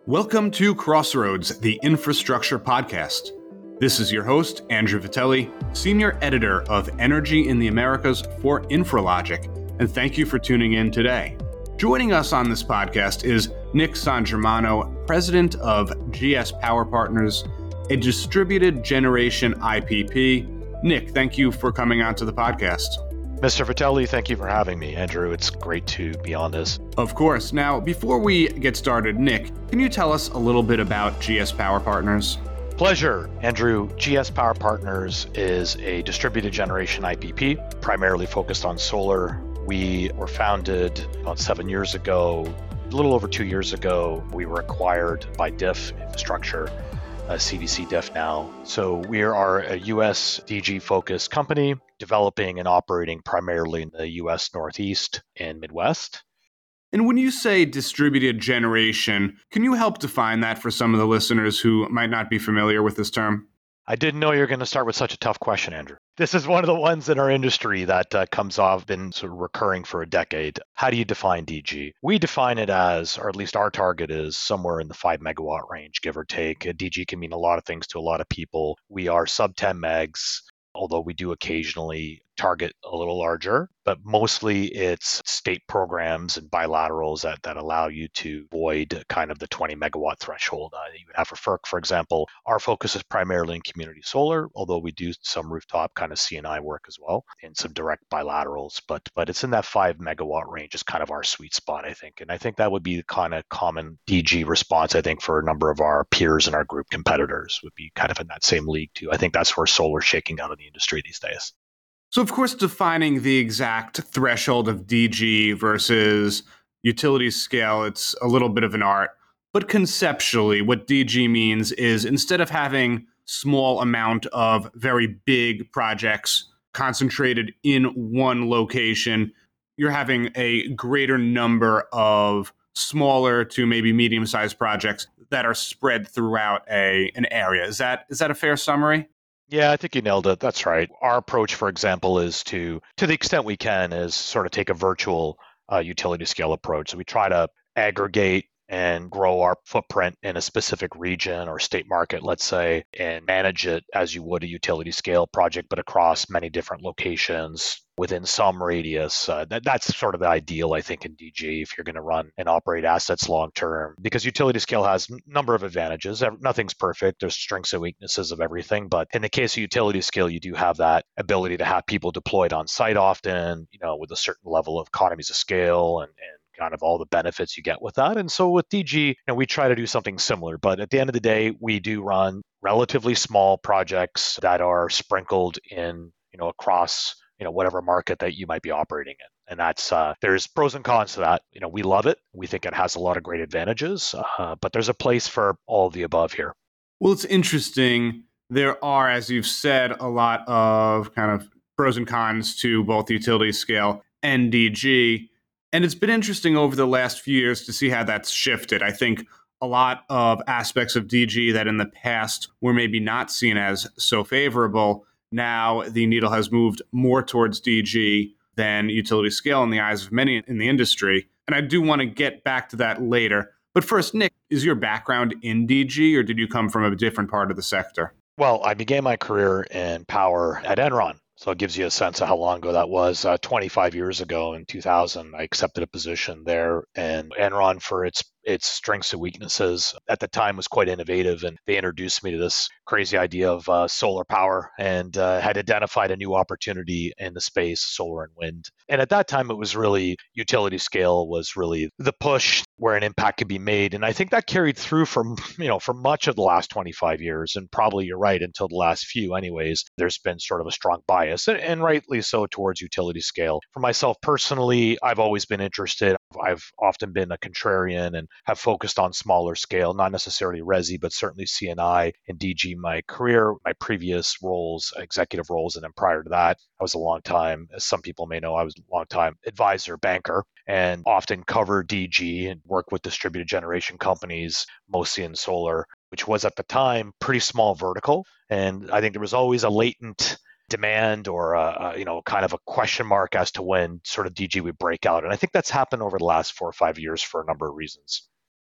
Welcome to Crossroads, the Infrastructure Podcast. This is your host, Andrew Vitelli, Senior Editor of Energy in the Americas for InfraLogic, and thank you for tuning in today. Joining us on this podcast is Nick Sangermano, President of GS Power Partners, a distributed generation IPP. Nick, thank you for coming on to the podcast. Mr. Vitelli, thank you for having me. Andrew, it's great to be on this. Of course. Now, before we get started, Nick, can you tell us a little bit about GS Power Partners? Pleasure. Andrew, GS Power Partners is a distributed generation IPP, primarily focused on solar. We were founded about 7 years ago. A little over 2 years ago, we were acquired by DIF Infrastructure, CVC DIF now. So we are a US DG-focused company, developing and operating primarily in the US Northeast and Midwest. And when you say distributed generation, can you help define that for some of the listeners who might not be familiar with this term? I didn't know you were going to start with such a tough question, Andrew. This is one of the ones in our industry that comes off, been sort of recurring for a decade. How do you define DG? We define it as, or at least our target is somewhere in the 5 megawatt range, give or take. A DG can mean a lot of things to a lot of people. We are sub 10 megs, although we do occasionally target a little larger, but mostly it's state programs and bilaterals that allow you to avoid kind of the 20 megawatt threshold that you would have for FERC, for example. Our focus is primarily in community solar, although we do some rooftop kind of C&I work as well, and some direct bilaterals, but it's in that 5 megawatt range is kind of our sweet spot, I think. And I think that would be the kind of common DG response, I think, for a number of our peers and our group competitors would be kind of in that same league too. I think that's where solar's shaking out in the industry these days. So, of course, defining the exact threshold of DG versus utility scale, it's a little bit of an art. But conceptually, what DG means is instead of having small amount of very big projects concentrated in one location, you're having a greater number of smaller to maybe medium-sized projects that are spread throughout an area. Is that a fair summary? Yeah, I think you nailed it. That's right. Our approach, for example, is to the extent we can, is sort of take a virtual utility scale approach. So we try to aggregate and grow our footprint in a specific region or state market, let's say, and manage it as you would a utility scale project, but across many different locations within some radius. That's sort of the ideal, I think, in DG if you're going to run and operate assets long term, because utility scale has a number of advantages. Nothing's perfect. There's strengths and weaknesses of everything. But in the case of utility scale, you do have that ability to have people deployed on site often, with a certain level of economies of scale and kind of all the benefits you get with that. And so with DG, we try to do something similar. But at the end of the day, we do run relatively small projects that are sprinkled in, across whatever market that you might be operating in. And that's, there's pros and cons to that. We love it. We think it has a lot of great advantages, but there's a place for all of the above here. Well, it's interesting. There are, as you've said, a lot of kind of pros and cons to both utility scale and DG. And it's been interesting over the last few years to see how that's shifted. I think a lot of aspects of DG that in the past were maybe not seen as so favorable, now the needle has moved more towards DG than utility scale in the eyes of many in the industry. And I do want to get back to that later. But first, Nick, is your background in DG or did you come from a different part of the sector? Well, I began my career in power at Enron. So it gives you a sense of how long ago that was. 25 years ago in 2000, I accepted a position there. And Enron, for its strengths and weaknesses, at the time was quite innovative. And they introduced me to this crazy idea of solar power and had identified a new opportunity in the space, solar and wind. And at that time, it was really utility scale was really the push where an impact could be made. And I think that carried through for much of the last 25 years. And probably you're right, until the last few anyways, there's been sort of a strong bias, and rightly so, towards utility scale. For myself personally, I've always been interested. I've often been a contrarian and have focused on smaller scale, not necessarily resi, but certainly C&I and DG. My career, my previous roles, executive roles, and then prior to that, I was a long time, as some people may know, I was a long time advisor, banker, and often covered DG and worked with distributed generation companies, mostly in solar, which was at the time pretty small vertical. And I think there was always a latent demand or kind of a question mark as to when sort of DG would break out. And I think that's happened over the last 4 or 5 years for a number of reasons.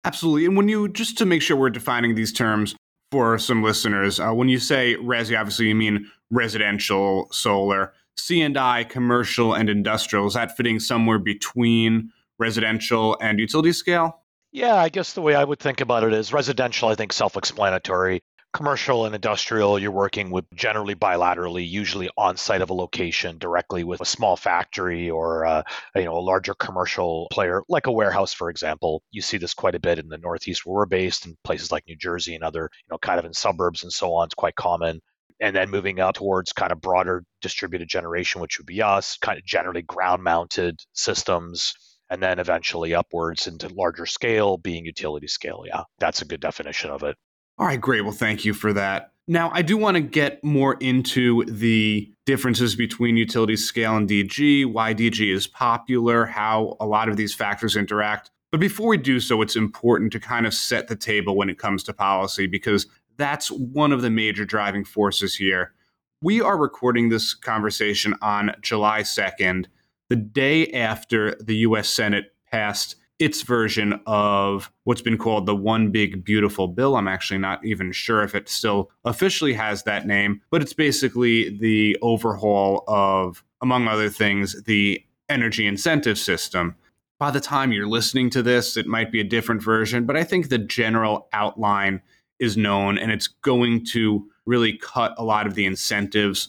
Absolutely. And when you, just to make sure we're defining these terms for some listeners, when you say resi, obviously you mean residential solar. C&I, commercial and industrial, is that fitting somewhere between residential and utility scale? Yeah, I guess the way I would think about it is residential, I think self-explanatory. Commercial and industrial, you're working with generally bilaterally, usually on site of a location directly with a small factory or a larger commercial player, like a warehouse, for example. You see this quite a bit in the Northeast where we're based, in places like New Jersey and other, kind of in suburbs and so on. It's quite common. And then moving out towards kind of broader distributed generation, which would be us, kind of generally ground mounted systems, and then eventually upwards into larger scale being utility scale. Yeah, that's a good definition of it. All right, great. Well, thank you for that. Now, I do want to get more into the differences between utility scale and DG, why DG is popular, how a lot of these factors interact. But before we do so, it's important to kind of set the table when it comes to policy, because that's one of the major driving forces here. We are recording this conversation on July 2nd, the day after the U.S. Senate passed its version of what's been called the One Big Beautiful Bill. I'm actually not even sure if it still officially has that name, but it's basically the overhaul of, among other things, the energy incentive system. By the time you're listening to this, it might be a different version, but I think the general outline is known, and it's going to really cut a lot of the incentives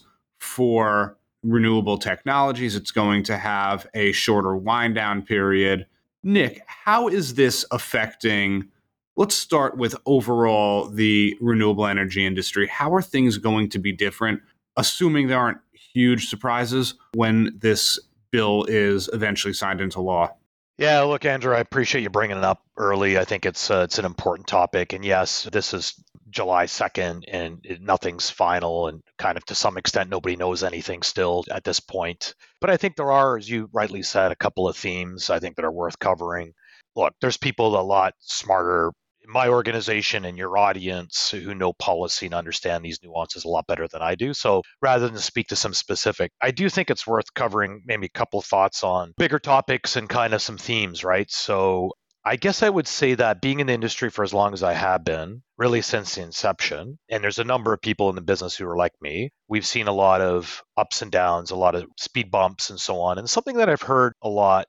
for renewable technologies. It's going to have a shorter wind down period. Nick, how is this affecting? Let's start with overall the renewable energy industry. How are things going to be different, assuming there aren't huge surprises when this bill is eventually signed into law? Yeah, look, Andrew, I appreciate you bringing it up early. I think it's an important topic, and yes, this is July 2nd, and nothing's final, and kind of to some extent, nobody knows anything still at this point. But I think there are, as you rightly said, a couple of themes I think that are worth covering. Look, there's people a lot smarter in my organization and your audience who know policy and understand these nuances a lot better than I do. So rather than speak to some specific, I do think it's worth covering maybe a couple of thoughts on bigger topics and kind of some themes, right? So I guess I would say that being in the industry for as long as I have been, really since the inception, and there's a number of people in the business who are like me, we've seen a lot of ups and downs, a lot of speed bumps and so on. And something that I've heard a lot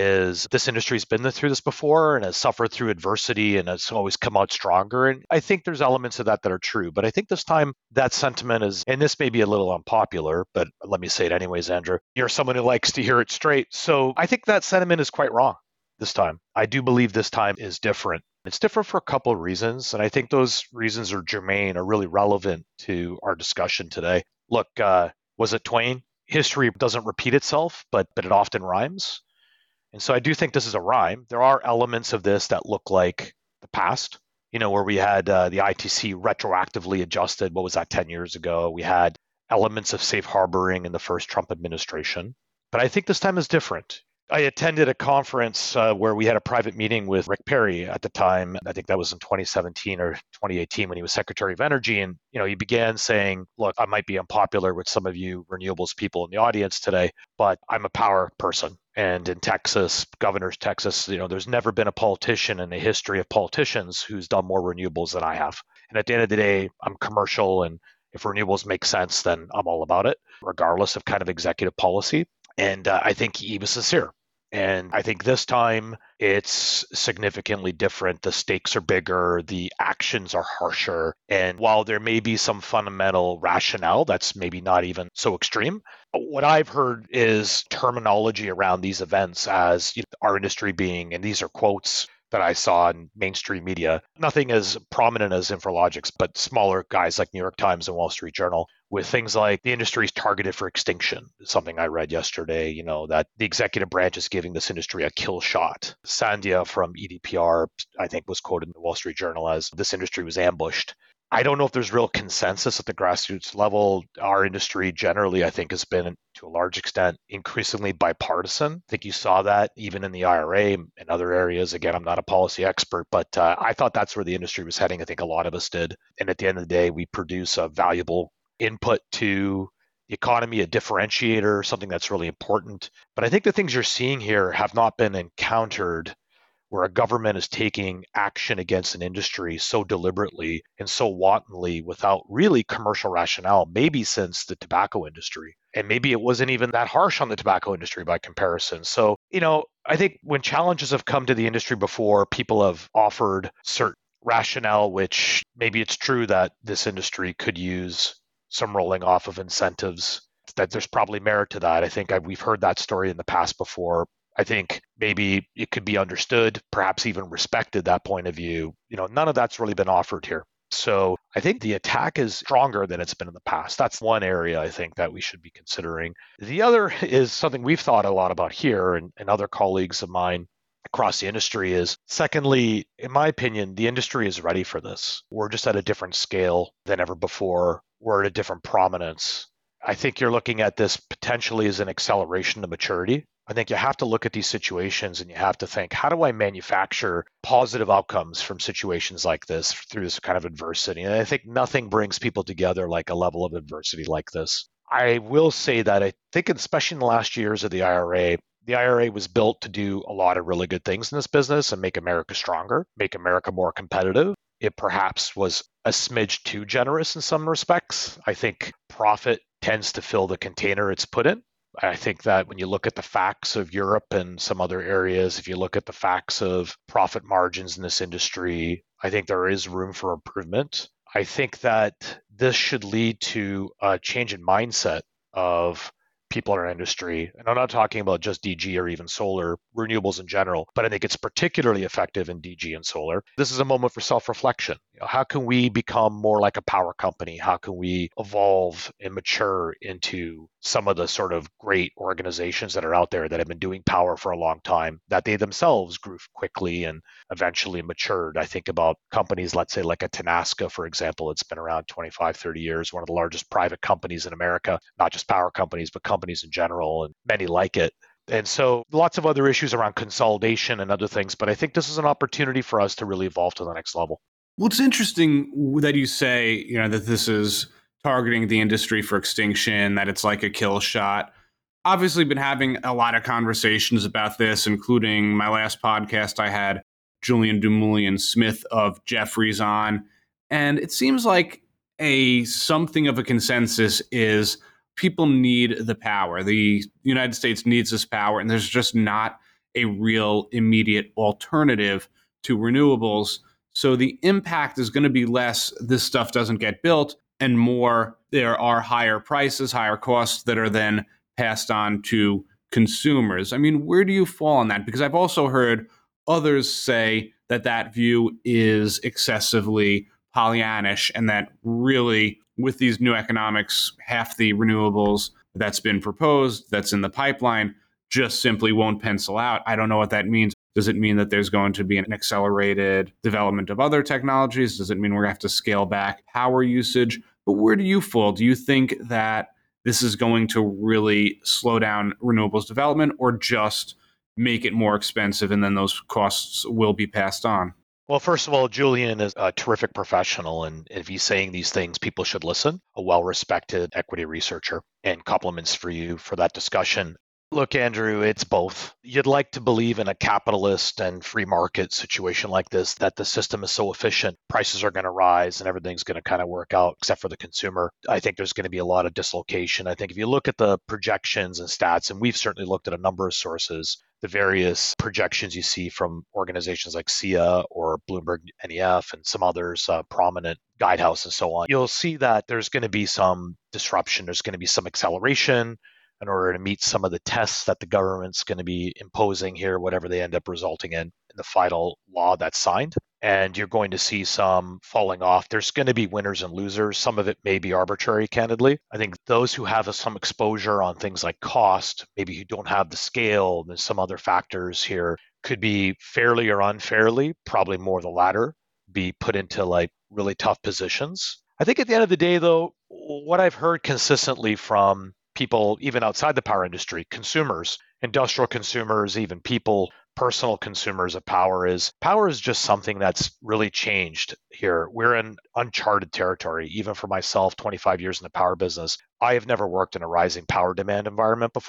is this industry's been through this before and has suffered through adversity and has always come out stronger. And I think there's elements of that that are true. But I think this time that sentiment is, and this may be a little unpopular, but let me say it anyways, Andrew. You're someone who likes to hear it straight. So I think that sentiment is quite wrong this time. I do believe this time is different. It's different for a couple of reasons. And I think those reasons are germane, are really relevant to our discussion today. Look, was it Twain? History doesn't repeat itself, but it often rhymes. And so I do think this is a rhyme. There are elements of this that look like the past, where we had the ITC retroactively adjusted. What was that, 10 years ago? We had elements of safe harboring in the first Trump administration. But I think this time is different. I attended a conference where we had a private meeting with Rick Perry at the time. I think that was in 2017 or 2018 when he was Secretary of Energy. And, he began saying, look, I might be unpopular with some of you renewables people in the audience today, but I'm a power person. And in Texas, Governor's Texas, there's never been a politician in the history of politicians who's done more renewables than I have. And at the end of the day, I'm commercial. And if renewables make sense, then I'm all about it, regardless of kind of executive policy. And I think he was sincere. And I think this time it's significantly different. The stakes are bigger, the actions are harsher. And while there may be some fundamental rationale that's maybe not even so extreme, what I've heard is terminology around these events as our industry being, and these are quotes that I saw in mainstream media, nothing as prominent as Infralogics, but smaller guys like New York Times and Wall Street Journal, with things like the industry is targeted for extinction. Something I read yesterday, that the executive branch is giving this industry a kill shot. Sandhya from EDPR, I think, was quoted in the Wall Street Journal as this industry was ambushed. I don't know if there's real consensus at the grassroots level. Our industry generally, I think, has been, to a large extent, increasingly bipartisan. I think you saw that even in the IRA and other areas. Again, I'm not a policy expert, but I thought that's where the industry was heading. I think a lot of us did. And at the end of the day, we produce a valuable input to the economy, a differentiator, something that's really important. But I think the things you're seeing here have not been encountered where a government is taking action against an industry so deliberately and so wantonly without really commercial rationale, maybe since the tobacco industry. And maybe it wasn't even that harsh on the tobacco industry by comparison. So, I think when challenges have come to the industry before, people have offered certain rationale, which maybe it's true that this industry could use some rolling off of incentives, that there's probably merit to that. I think we've heard that story in the past before. I think maybe it could be understood, perhaps even respected, that point of view. None of that's really been offered here. So I think the attack is stronger than it's been in the past. That's one area I think that we should be considering. The other is something we've thought a lot about here, and other colleagues of mine across the industry is, secondly, in my opinion, the industry is ready for this. We're just at a different scale than ever before. We're at a different prominence. I think you're looking at this potentially as an acceleration to maturity. I think you have to look at these situations and you have to think, how do I manufacture positive outcomes from situations like this through this kind of adversity? And I think nothing brings people together like a level of adversity like this. I will say that I think, especially in the last years of the IRA was built to do a lot of really good things in this business and make America stronger, make America more competitive. It perhaps was a smidge too generous in some respects. I think profit tends to fill the container it's put in. I think that when you look at the facts of Europe and some other areas, if you look at the facts of profit margins in this industry, I think there is room for improvement. I think that this should lead to a change in mindset of people in our industry. And I'm not talking about just DG or even solar, renewables in general, but I think it's particularly effective in DG and solar. This is a moment for self-reflection. How can we become more like a power company? How can we evolve and mature into some of the sort of great organizations that are out there that have been doing power for a long time, that they themselves grew quickly and eventually matured? I think about companies, let's say like a Tenaska, for example. It's been around 25, 30 years, one of the largest private companies in America, not just power companies, but companies in general, and many like it. And so lots of other issues around consolidation and other things, but I think this is an opportunity for us to really evolve to the next level. Well, it's interesting that you say, that this is targeting the industry for extinction, that it's like a kill shot. Obviously, been having a lot of conversations about this, including my last podcast. I had Julian Dumoulian-Smith of Jefferies on, and it seems like something of a consensus is people need the power. The United States needs this power, and there's just not a real immediate alternative to renewables. So the impact is going to be less, this stuff doesn't get built, and more, there are higher prices, higher costs that are then passed on to consumers. I mean, where do you fall on that? Because I've also heard others say that view is excessively Pollyannish, and that really, with these new economics, half the renewables that's been proposed, that's in the pipeline, just simply won't pencil out. I don't know what that means. Does it mean that there's going to be an accelerated development of other technologies? Does it mean we're going to have to scale back power usage? But where do you fall? Do you think that this is going to really slow down renewables development, or just make it more expensive and then those costs will be passed on? Well, first of all, Julian is a terrific professional, and if he's saying these things, people should listen. A well-respected equity researcher, and compliments for you for that discussion. Look, Andrew, it's both. You'd like to believe in a capitalist and free market situation like this, that the system is so efficient, prices are going to rise and everything's going to kind of work out except for the consumer. I think there's going to be a lot of dislocation. I think if you look at the projections and stats, and we've certainly looked at a number of sources, the various projections you see from organizations like SIA or Bloomberg NEF and some others, prominent Guidehouse and so on, you'll see that there's going to be some disruption. There's going to be some acceleration in order to meet some of the tests that the government's going to be imposing here, whatever they end up resulting in the final law that's signed. And you're going to see some falling off. There's going to be winners and losers. Some of it may be arbitrary, candidly. I think those who have some exposure on things like cost, maybe who don't have the scale, and some other factors here, could be fairly or unfairly, probably more the latter, be put into like really tough positions. I think at the end of the day, though, what I've heard consistently from people, even outside the power industry, consumers, industrial consumers, even people, personal consumers of power is just something that's really changed here. We're in uncharted territory. Even for myself, 25 years in the power business, I have never worked in a rising power demand environment before.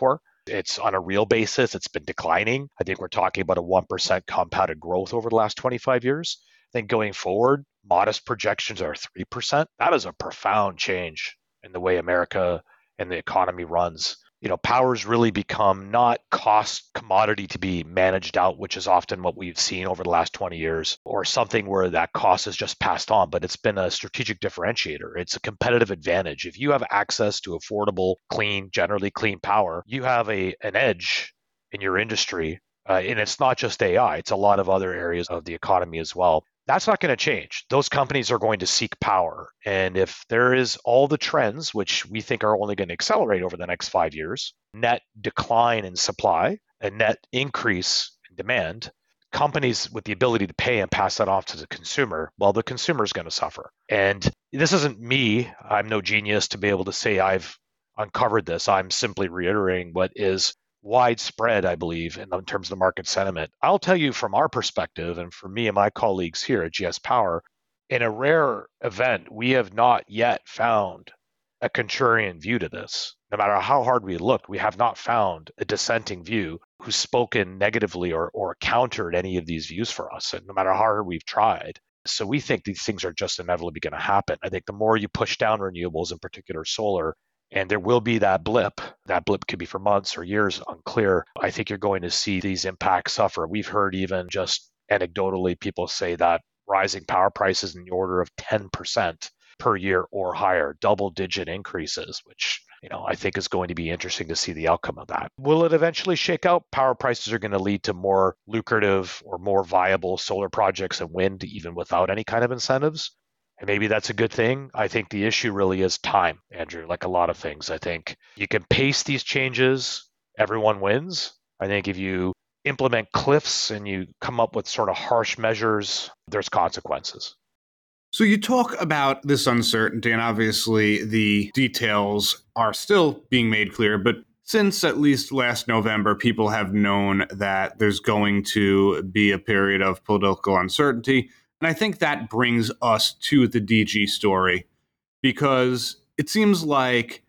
It's on a real basis, it's been declining. I think we're talking about a 1% compounded growth over the last 25 years. I think going forward, modest projections are 3%. That is a profound change in the way America and the economy runs. Power's really become not cost commodity to be managed out, which is often what we've seen over the last 20 years, or something where that cost is just passed on, but it's been a strategic differentiator. It's a competitive advantage. If you have access to affordable, clean, generally clean power, you have an edge in your industry. And it's not just AI, it's a lot of other areas of the economy as well. That's not going to change. Those companies are going to seek power. And if there is all the trends, which we think are only going to accelerate over the next 5 years, net decline in supply, a net increase in demand, companies with the ability to pay and pass that off to the consumer, well, the consumer is going to suffer. And this isn't me. I'm no genius to be able to say I've uncovered this. I'm simply reiterating what is widespread, I believe, in terms of the market sentiment. I'll tell you from our perspective, and for me and my colleagues here at GS Power, in a rare event, we have not yet found a contrarian view to this. No matter how hard we looked, we have not found a dissenting view who's spoken negatively or countered any of these views for us, and no matter how hard we've tried. So we think these things are just inevitably going to happen. I think the more you push down renewables, in particular solar, and there will be that blip. That blip could be for months or years, unclear. I think you're going to see these impacts suffer. We've heard even just anecdotally people say that rising power prices in the order of 10% per year or higher, double-digit increases, which I think is going to be interesting to see the outcome of that. Will it eventually shake out? Power prices are going to lead to more lucrative or more viable solar projects and wind, even without any kind of incentives. And maybe that's a good thing. I think the issue really is time, Andrew, like a lot of things. I think you can pace these changes, everyone wins. I think if you implement cliffs and you come up with sort of harsh measures, there's consequences. So you talk about this uncertainty, and obviously the details are still being made clear, but since at least last November, people have known that there's going to be a period of political uncertainty. And I think that brings us to the DG story, because it seems like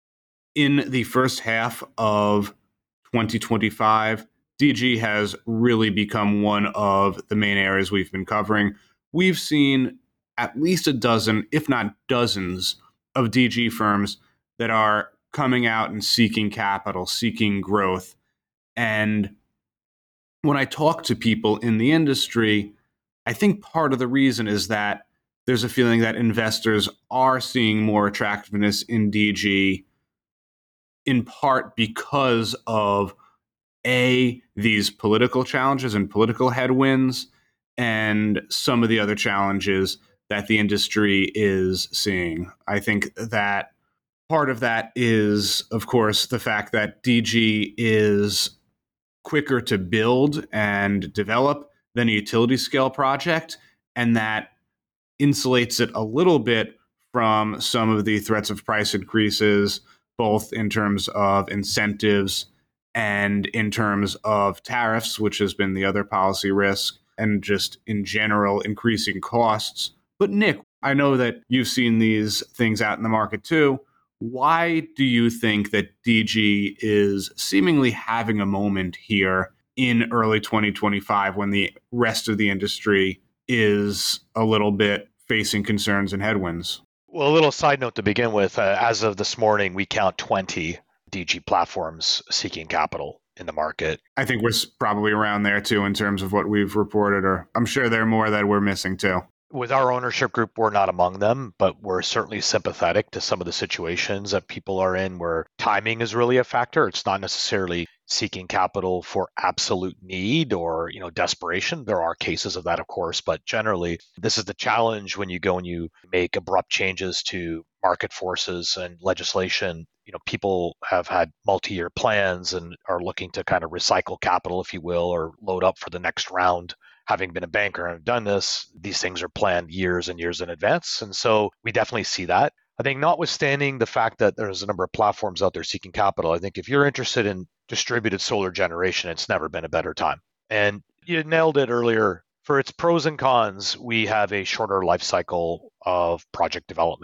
in the first half of 2025, DG has really become one of the main areas we've been covering. We've seen at least a dozen, if not dozens, of DG firms that are coming out and seeking capital, seeking growth. And when I talk to people in the industry, I think part of the reason is that there's a feeling that investors are seeing more attractiveness in DG, in part because of these political challenges and political headwinds, and some of the other challenges that the industry is seeing. I think that part of that is, of course, the fact that DG is quicker to build and develop than a utility scale project, and that insulates it a little bit from some of the threats of price increases, both in terms of incentives and in terms of tariffs, which has been the other policy risk, and just in general increasing costs. But Nick, I know that you've seen these things out in the market too. Why do you think that DG is seemingly having a moment here in early 2025 when the rest of the industry is a little bit facing concerns and headwinds? Well, a little side note to begin with. As of this morning, we count 20 DG platforms seeking capital in the market. I think we're probably around there too in terms of what we've reported, or I'm sure there are more that we're missing too. With our ownership group, we're not among them, but we're certainly sympathetic to some of the situations that people are in where timing is really a factor. It's not necessarily seeking capital for absolute need or, desperation. There are cases of that, of course, but generally, this is the challenge when you go and you make abrupt changes to market forces and legislation. People have had multi-year plans and are looking to kind of recycle capital, if you will, or load up for the next round. Having been a banker and have done this, these things are planned years and years in advance. And so we definitely see that. I think notwithstanding the fact that there's a number of platforms out there seeking capital, I think if you're interested in distributed solar generation, it's never been a better time. And you nailed it earlier. For its pros and cons, we have a shorter life cycle of project development.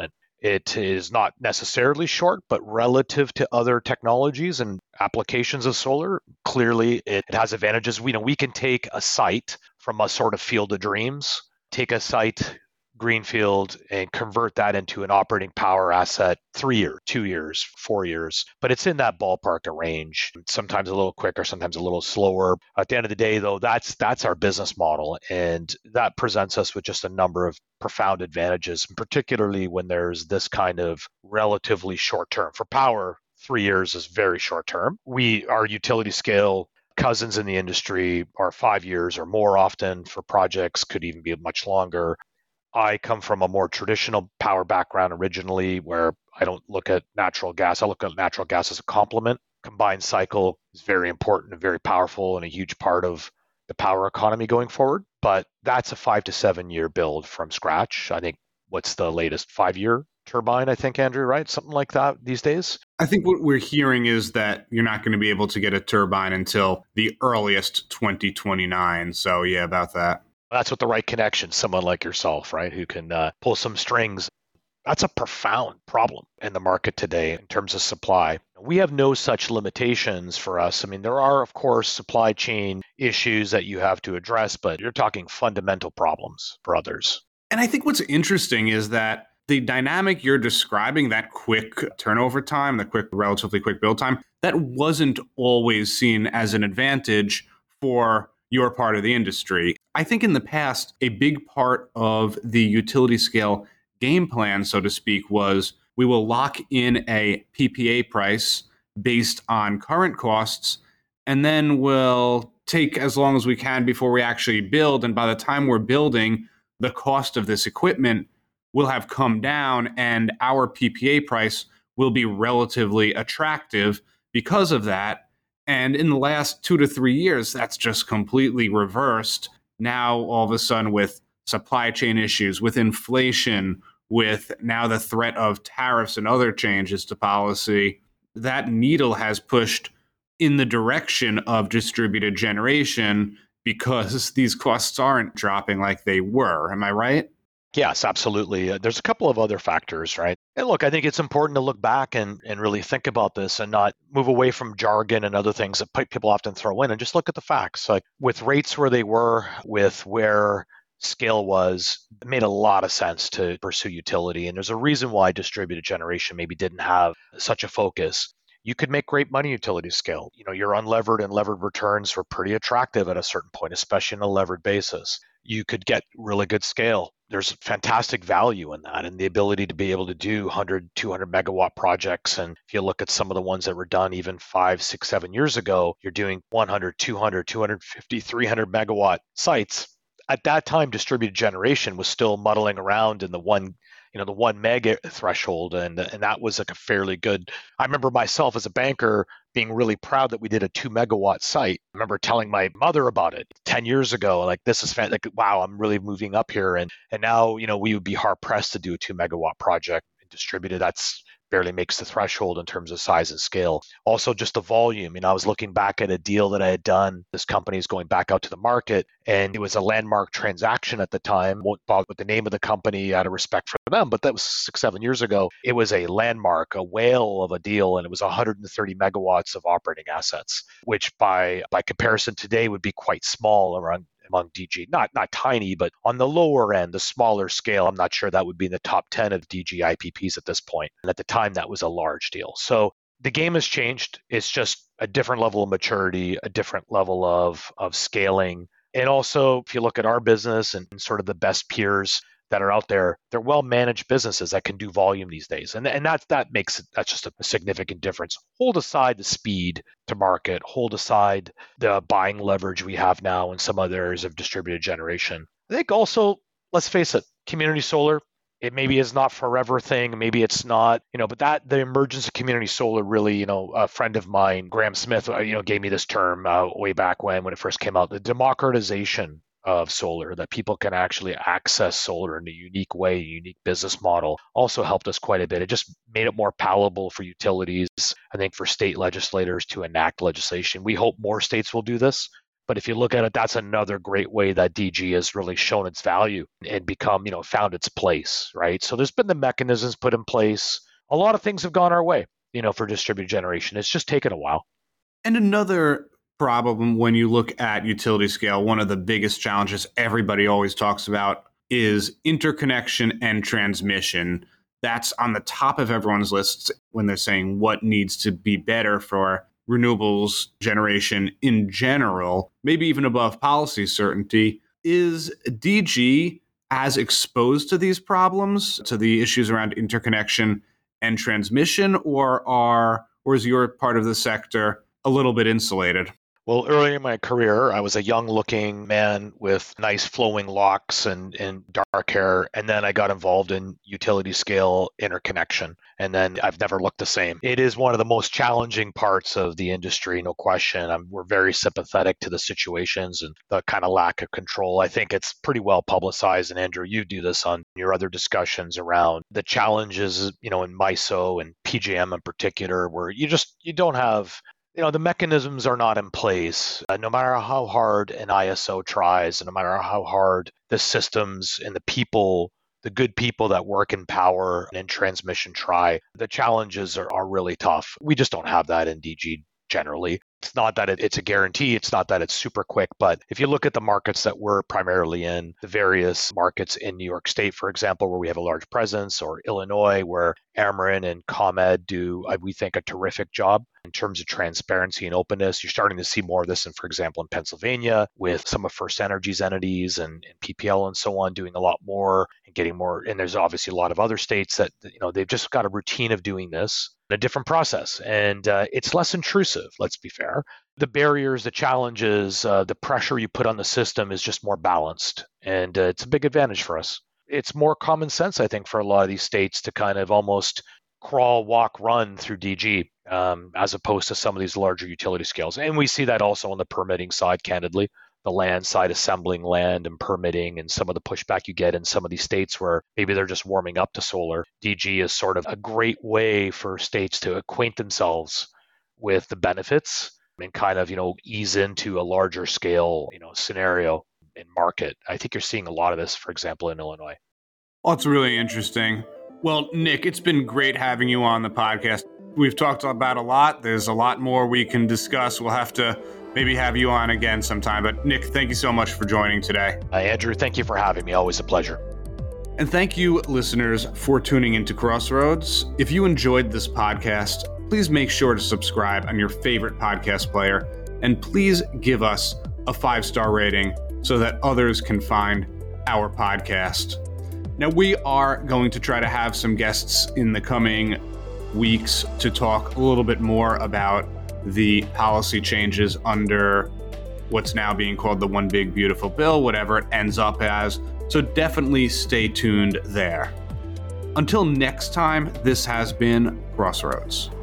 It is not necessarily short, but relative to other technologies and applications of solar, clearly it has advantages. We can take a site from a sort of field of dreams, take a site, greenfield, and convert that into an operating power asset 3 years, 2 years, 4 years. But it's in that ballpark of range, sometimes a little quicker, sometimes a little slower. At the end of the day, though, that's our business model. And that presents us with just a number of profound advantages, particularly when there's this kind of relatively short term. For power, 3 years is very short term. Our utility scale cousins in the industry are 5 years or more often for projects, could even be much longer. I come from a more traditional power background originally, where I don't look at natural gas. I look at natural gas as a complement. Combined cycle is very important and very powerful and a huge part of the power economy going forward. But that's a 5 to 7 year build from scratch. I think what's the latest 5 year turbine, I think, Andrew, right? Something like that these days. I think what we're hearing is that you're not going to be able to get a turbine until the earliest 2029. So yeah, about that. That's with the right connection, someone like yourself, right, who can pull some strings. That's a profound problem in the market today in terms of supply. We have no such limitations for us. I mean, there are, of course, supply chain issues that you have to address, but you're talking fundamental problems for others. And I think what's interesting is that the dynamic you're describing, that quick turnover time, the relatively quick build time, that wasn't always seen as an advantage for your part of the industry. I think in the past, a big part of the utility scale game plan, so to speak, was we will lock in a PPA price based on current costs, and then we'll take as long as we can before we actually build. And by the time we're building, the cost of this equipment will have come down and our PPA price will be relatively attractive because of that. And in the last 2 to 3 years, that's just completely reversed. Now, all of a sudden, with supply chain issues, with inflation, with now the threat of tariffs and other changes to policy, that needle has pushed in the direction of distributed generation because these costs aren't dropping like they were. Am I right? Yes, absolutely. There's a couple of other factors, right? And look, I think it's important to look back and really think about this and not move away from jargon and other things that people often throw in and just look at the facts. Like with rates where they were, with where scale was, it made a lot of sense to pursue utility. And there's a reason why distributed generation maybe didn't have such a focus. You could make great money utility scale. Your unlevered and levered returns were pretty attractive at a certain point, especially on a levered basis. You could get really good scale. There's fantastic value in that and the ability to be able to do 100, 200 megawatt projects. And if you look at some of the ones that were done even 5, 6, 7 years ago, you're doing 100, 200, 250, 300 megawatt sites. At that time, distributed generation was still muddling around in the one mega threshold, and that was like a fairly good. I remember myself as a banker being really proud that we did a 2 megawatt site. I remember telling my mother about it 10 years ago, like this is like, wow, I'm really moving up here, and now we would be hard pressed to do a 2 megawatt project distributed. That's barely makes the threshold in terms of size and scale. Also, just the volume. I was looking back at a deal that I had done. This company is going back out to the market, and it was a landmark transaction at the time. Won't bother with the name of the company out of respect for them, but that was 6, 7 years ago. It was a landmark, a whale of a deal, and it was 130 megawatts of operating assets, which by comparison today would be quite small among DG. Not tiny, but on the lower end, the smaller scale. I'm not sure that would be in the top 10 of DG IPPs at this point. And at the time, that was a large deal. So the game has changed. It's just a different level of maturity, a different level of scaling. And also, if you look at our business and sort of the best peers that are out there, they're well-managed businesses that can do volume these days. And that's just a significant difference. Hold aside the speed to market, hold aside the buying leverage we have now in some other areas of distributed generation. I think also, let's face it, community solar, it maybe is not forever thing. Maybe it's not, but the emergence of community solar really, a friend of mine, Graham Smith, gave me this term way back when it first came out, the democratization of solar, that people can actually access solar in a unique way, a unique business model, also helped us quite a bit. It just made it more palatable for utilities, I think, for state legislators to enact legislation. We hope more states will do this. But if you look at it, that's another great way that DG has really shown its value and become, found its place, right? So there's been the mechanisms put in place. A lot of things have gone our way, for distributed generation. It's just taken a while. And another problem when you look at utility scale, one of the biggest challenges everybody always talks about is interconnection and transmission. That's on the top of everyone's lists when they're saying what needs to be better for renewables generation in general, maybe even above policy certainty. Is DG as exposed to these problems, to the issues around interconnection and transmission, or is your part of the sector a little bit insulated? Well, early in my career, I was a young-looking man with nice flowing locks and dark hair, and then I got involved in utility-scale interconnection, and then I've never looked the same. It is one of the most challenging parts of the industry, no question. We're very sympathetic to the situations and the kind of lack of control. I think it's pretty well publicized, and Andrew, you do this on your other discussions around the challenges, in MISO and PJM in particular, where you don't have the mechanisms are not in place. No matter how hard an ISO tries, and no matter how hard the systems and the people, the good people that work in power and in transmission try, the challenges are really tough. We just don't have that in DG generally. It's not that it's a guarantee. It's not that it's super quick. But if you look at the markets that we're primarily in, the various markets in New York State, for example, where we have a large presence, or Illinois, where Ameren and ComEd do, we think, a terrific job in terms of transparency and openness. You're starting to see more of this, for example, in Pennsylvania with some of First Energy's entities and PPL and so on doing a lot more and getting more. And there's obviously a lot of other states that, they've just got a routine of doing this, a different process. And it's less intrusive, let's be fair. The barriers, the challenges, the pressure you put on the system is just more balanced. And it's a big advantage for us. It's more common sense, I think, for a lot of these states to kind of almost crawl, walk, run through DG, as opposed to some of these larger utility scales. And we see that also on the permitting side, candidly, the land side, assembling land and permitting, and some of the pushback you get in some of these states where maybe they're just warming up to solar. DG is sort of a great way for states to acquaint themselves with the benefits and kind of, ease into a larger scale, scenario and market. I think you're seeing a lot of this, for example, in Illinois. Well, it's really interesting. Well, Nick, it's been great having you on the podcast. We've talked about a lot. There's a lot more we can discuss. We'll have to maybe have you on again sometime. But Nick, thank you so much for joining today. Andrew, thank you for having me. Always a pleasure. And thank you, listeners, for tuning into Crossroads. If you enjoyed this podcast, please make sure to subscribe on your favorite podcast player. And please give us a 5-star rating so that others can find our podcast. Now, we are going to try to have some guests in the coming weeks to talk a little bit more about the policy changes under what's now being called the One Big Beautiful Bill, whatever it ends up as. So definitely stay tuned there. Until next time, this has been Crossroads.